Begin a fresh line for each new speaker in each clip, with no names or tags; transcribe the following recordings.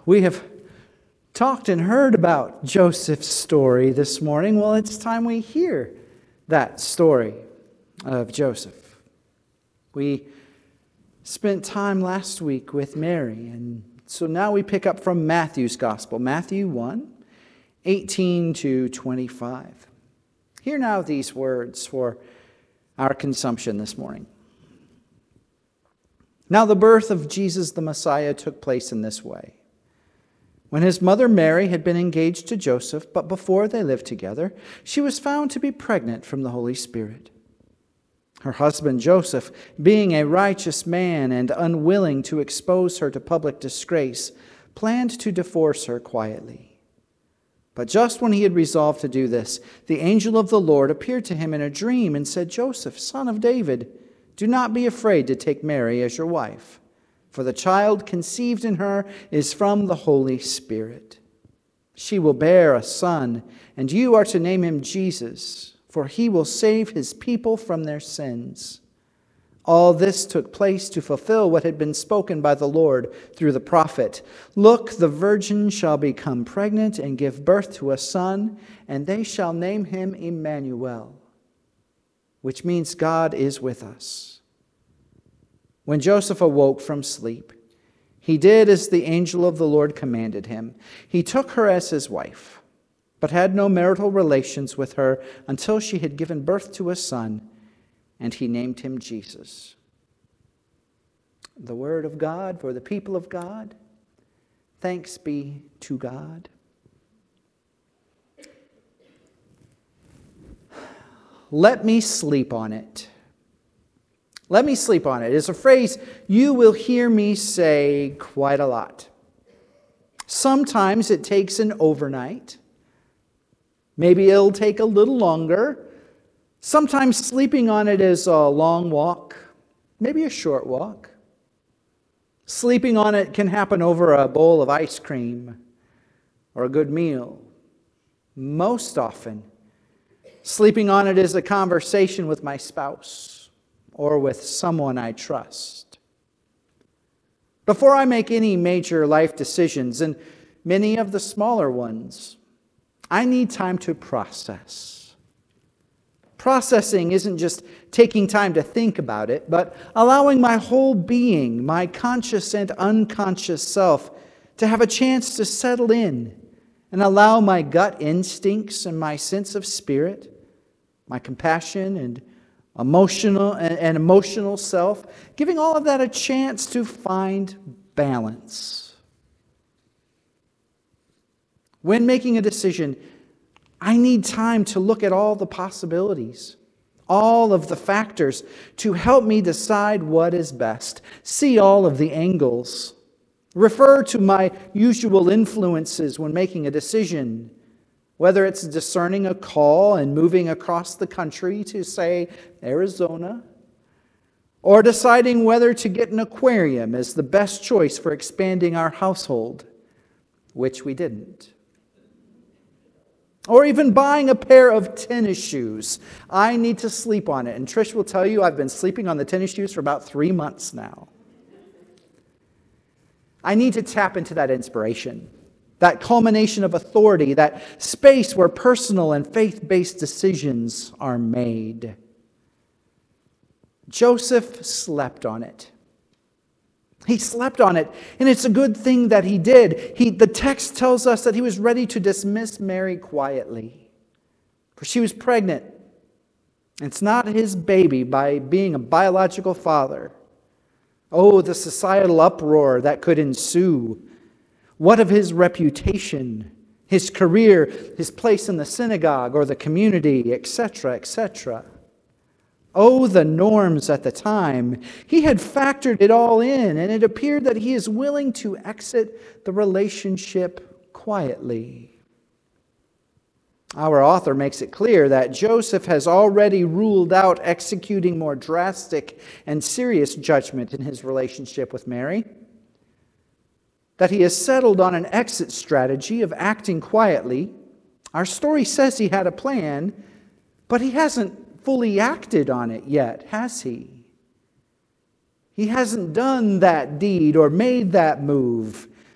We have talked and heard about Joseph's story this morning. Well, it's time we hear that story of Joseph. We spent time last week with Mary, and so now we pick up from Matthew's Gospel, Matthew 1, 18 to 25. Hear now these words for our consumption this morning. Now the birth of Jesus the Messiah took place in this way. When his mother Mary had been engaged to Joseph, but before they lived together, she was found to be pregnant from the Holy Spirit. Her husband Joseph, being a righteous man and unwilling to expose her to public disgrace, planned to divorce her quietly. But just when he had resolved to do this, the angel of the Lord appeared to him in a dream and said, "Joseph, son of David, do not be afraid to take Mary as your wife. For the child conceived in her is from the Holy Spirit. She will bear a son, and you are to name him Jesus, for he will save his people from their sins." All this took place to fulfill what had been spoken by the Lord through the prophet. "Look, the virgin shall become pregnant and give birth to a son, and they shall name him Emmanuel," which means God is with us. When Joseph awoke from sleep, he did as the angel of the Lord commanded him. He took her as his wife, but had no marital relations with her until she had given birth to a son, and he named him Jesus. The word of God for the people of God. Thanks be to God. Let me sleep on it. Let me sleep on it is a phrase you will hear me say quite a lot. Sometimes it takes an overnight. Maybe it'll take a little longer. Sometimes sleeping on it is a long walk, maybe a short walk. Sleeping on it can happen over a bowl of ice cream or a good meal. Most often, sleeping on it is a conversation with my spouse or with someone I trust. Before I make any major life decisions, and many of the smaller ones, I need time to process. Processing isn't just taking time to think about it, but allowing my whole being, my conscious and unconscious self, to have a chance to settle in and allow my gut instincts and my sense of spirit, my compassion and emotional self, giving all of that a chance to find balance. When making a decision, I need time to look at all the possibilities, all of the factors to help me decide what is best, see all of the angles, refer to my usual influences when making a decision, whether it's discerning a call and moving across the country to, say, Arizona, or deciding whether to get an aquarium as the best choice for expanding our household, which we didn't. Or even buying a pair of tennis shoes. I need to sleep on it. And Trish will tell you I've been sleeping on the tennis shoes for about 3 months now. I need to tap into that inspiration, that culmination of authority, that space where personal and faith-based decisions are made. Joseph slept on it. He slept on it, and it's a good thing that he did. The text tells us that he was ready to dismiss Mary quietly, for she was pregnant. It's not his baby by being a biological father. Oh, the societal uproar that could ensue. What of his reputation, his career, his place in the synagogue or the community, etc., etc.? Oh, the norms at the time. He had factored it all in, and it appeared that he is willing to exit the relationship quietly. Our author makes it clear that Joseph has already ruled out executing more drastic and serious judgment in his relationship with Mary, that he has settled on an exit strategy of acting quietly. Our story says he had a plan, but he hasn't fully acted on it yet, has he? He hasn't done that deed or made that move.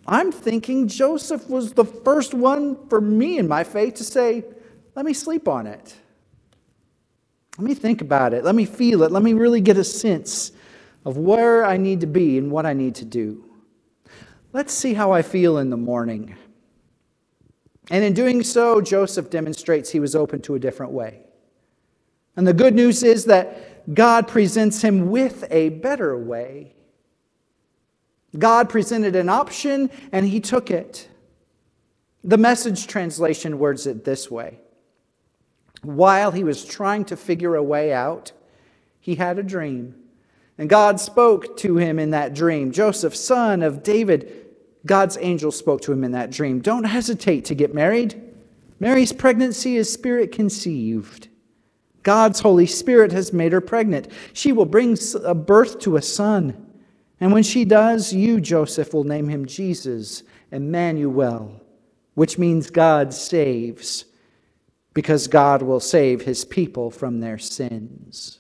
I'm thinking Joseph was the first one for me in my faith to say, let me sleep on it. Let me think about it. Let me feel it. Let me really get a sense of where I need to be and what I need to do. Let's see how I feel in the morning. And in doing so, Joseph demonstrates he was open to a different way. And the good news is that God presents him with a better way. God presented an option, and he took it. The Message translation words it this way. While he was trying to figure a way out, he had a dream. And God spoke to him in that dream. Joseph, son of David, God's angel spoke to him in that dream. Don't hesitate to get married. Mary's pregnancy is spirit conceived. God's Holy Spirit has made her pregnant. She will bring a birth to a son. And when she does, you, Joseph, will name him Jesus, Emmanuel, which means God saves, because God will save his people from their sins.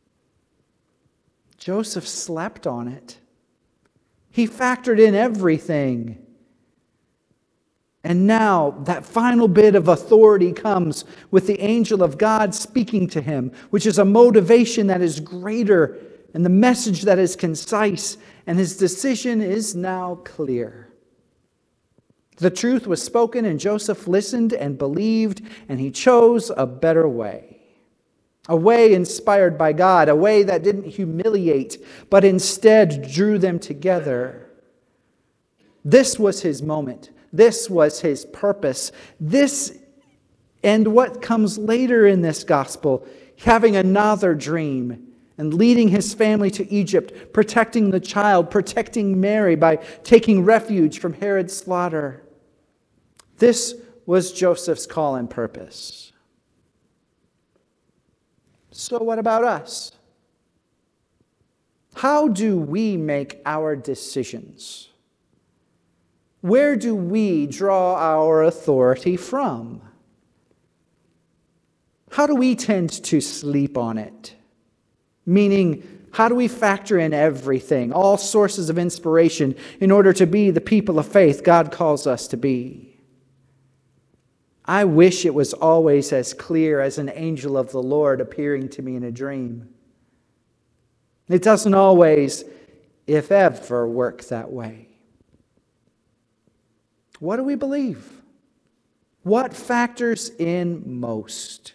Joseph slept on it. He factored in everything. And now that final bit of authority comes with the angel of God speaking to him, which is a motivation that is greater and the message that is concise, and his decision is now clear. The truth was spoken, and Joseph listened and believed, and he chose a better way. A way inspired by God, a way that didn't humiliate, but instead drew them together. This was his moment. This was his purpose. This, and what comes later in this gospel, having another dream and leading his family to Egypt, protecting the child, protecting Mary by taking refuge from Herod's slaughter. This was Joseph's call and purpose. So what about us? How do we make our decisions? Where do we draw our authority from? How do we tend to sleep on it? Meaning, how do we factor in everything, all sources of inspiration, in order to be the people of faith God calls us to be? I wish it was always as clear as an angel of the Lord appearing to me in a dream. It doesn't always, if ever, work that way. What do we believe? What factors in most?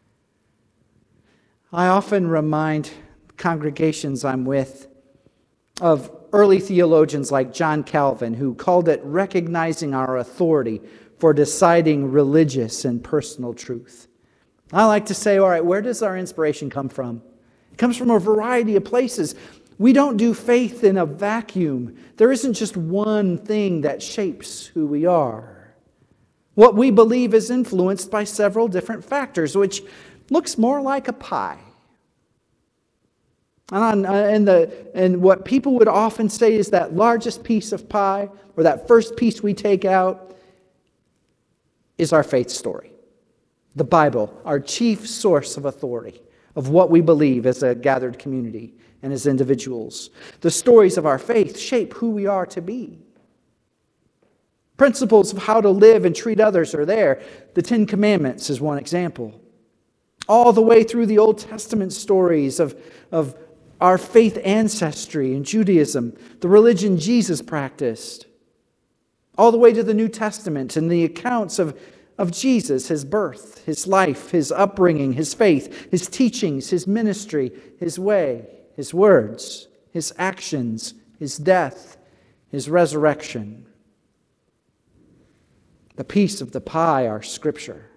I often remind congregations I'm with of early theologians like John Calvin, who called it recognizing our authority for deciding religious and personal truth. I like to say, all right, where does our inspiration come from? It comes from a variety of places. We don't do faith in a vacuum. There isn't just one thing that shapes who we are. What we believe is influenced by several different factors, which looks more like a pie. And what people would often say is that largest piece of pie, or that first piece we take out, is our faith story. The Bible, our chief source of authority, of what we believe as a gathered community and as individuals. The stories of our faith shape who we are to be. Principles of how to live and treat others are there. The Ten Commandments is one example. All the way through the Old Testament stories of our faith ancestry in Judaism, the religion Jesus practiced, all the way to the New Testament and the accounts of Jesus, his birth, his life, his upbringing, his faith, his teachings, his ministry, his way, his words, his actions, his death, his resurrection. The piece of the pie, our Scripture.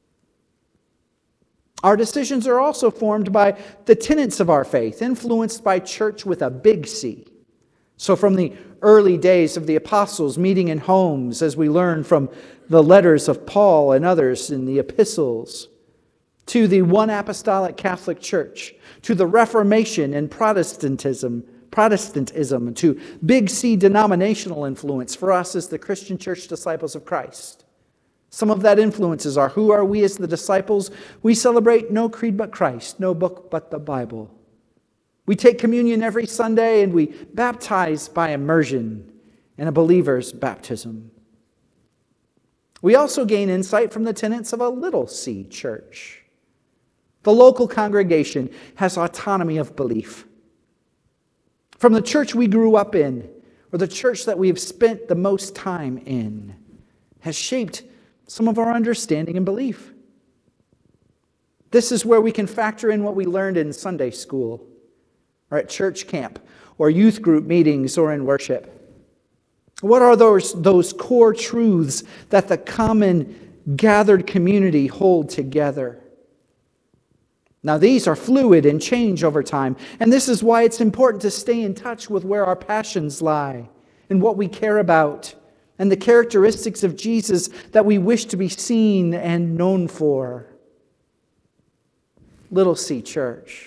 Our decisions are also formed by the tenets of our faith, influenced by church with a big C. So from the early days of the apostles meeting in homes, as we learn from the letters of Paul and others in the epistles, to the one apostolic Catholic Church, to the Reformation and Protestantism, to big C denominational influence for us as the Christian church disciples of Christ. Some of that influences are, who are we as the disciples? We celebrate no creed but Christ, no book but the Bible. We take communion every Sunday and we baptize by immersion. and a believer's baptism. We also gain insight from the tenets of a little c church. The local congregation has autonomy of belief. From the church we grew up in, or the church that we've spent the most time in, has shaped some of our understanding and belief. This is where we can factor in what we learned in Sunday school, or at church camp, or youth group meetings, or in worship. What are those core truths that the common gathered community hold together? Now, these are fluid and change over time, and this is why it's important to stay in touch with where our passions lie and what we care about and the characteristics of Jesus that we wish to be seen and known for. Little C church.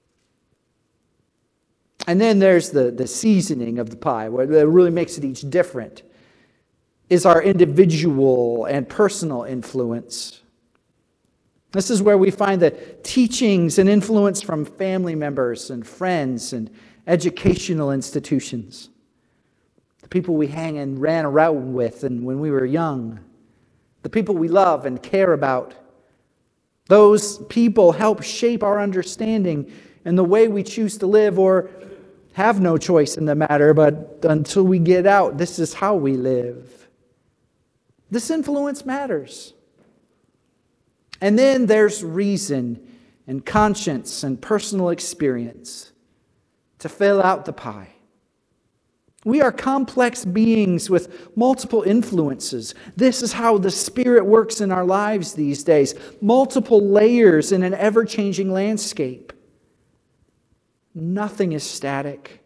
And then there's the seasoning of the pie, what really makes it each different, is our individual and personal influence. This is where we find the teachings and influence from family members and friends and educational institutions. The people we hang and ran around with and when we were young. The people we love and care about. Those people help shape our understanding and the way we choose to live or have no choice in the matter, but until we get out, this is how we live. This influence matters. And then there's reason and conscience and personal experience to fill out the pie. We are complex beings with multiple influences. This is how the Spirit works in our lives these days. Multiple layers in an ever-changing landscape. Nothing is static.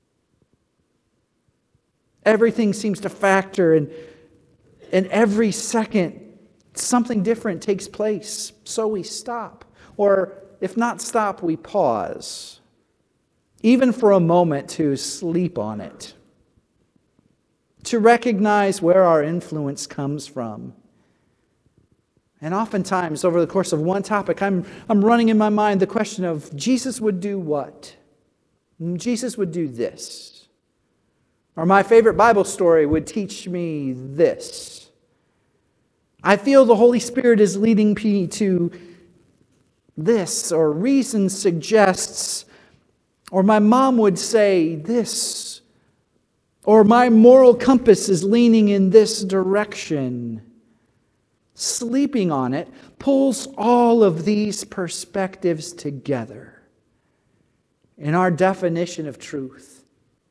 Everything seems to factor, and every second something different takes place. So we stop. Or if not stop, we pause. Even for a moment to sleep on it. To recognize where our influence comes from. And oftentimes, over the course of one topic, I'm running in my mind the question of, Jesus would do what? Jesus would do this. Or my favorite Bible story would teach me this. I feel the Holy Spirit is leading me to this, or reason suggests, or my mom would say this, or my moral compass is leaning in this direction. Sleeping on it pulls all of these perspectives together in our definition of truth.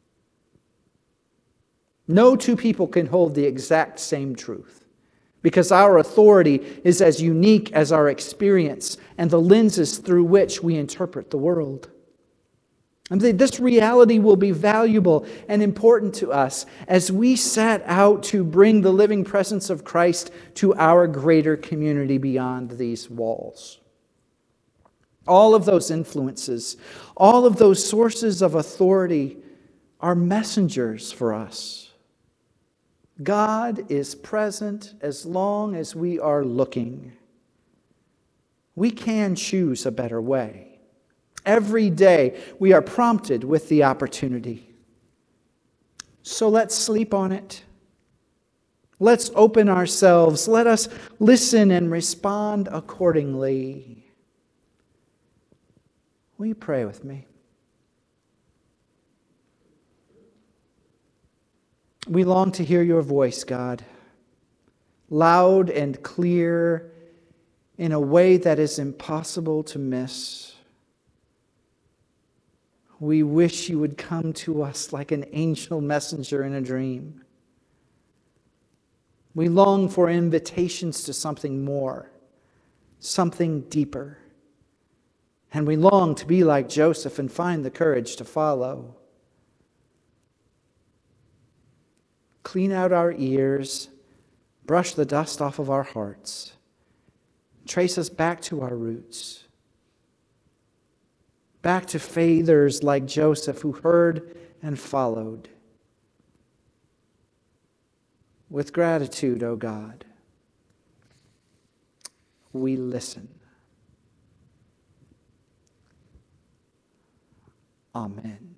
No two people can hold the exact same truth because our authority is as unique as our experience and the lenses through which we interpret the world. And this reality will be valuable and important to us as we set out to bring the living presence of Christ to our greater community beyond these walls. All of those influences, all of those sources of authority are messengers for us. God is present as long as we are looking. We can choose a better way. Every day we are prompted with the opportunity. So let's sleep on it. Let's open ourselves. Let us listen and respond accordingly. Will you pray with me? We long to hear your voice, God, loud and clear in a way that is impossible to miss. We wish you would come to us like an angel messenger in a dream. We long for invitations to something more, something deeper. And we long to be like Joseph and find the courage to follow. Clean out our ears, brush the dust off of our hearts, trace us back to our roots. Back to fathers like Joseph who heard and followed. With gratitude, O God, we listen. Amen.